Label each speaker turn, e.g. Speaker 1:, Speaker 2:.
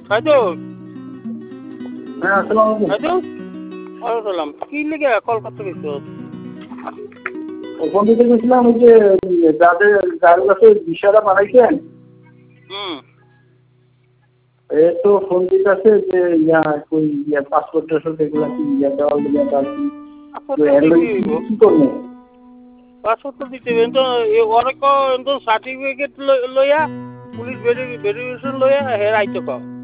Speaker 1: হয়তো
Speaker 2: হ্যাঁ আসসালামু আলাইকুম।
Speaker 1: হয়তো সালাম কি লিগে কল করতে গেছো?
Speaker 2: ফোন দিতে গেছিলাম ওই যে যাদের যার কাছে ভিসাটা বানাইছেন তো ফোন দিতে আছে যে পাসপোর্ট টাসপোর্ট এগুলা কি দেওয়ার লেগে তার কি করবো?
Speaker 1: পাসপোর্ট তো দিতে হবে তো অনেক সার্টিফিকেট লইয়া পুলিশ ভেরিফিকেশন লইয়া হের আইতে কও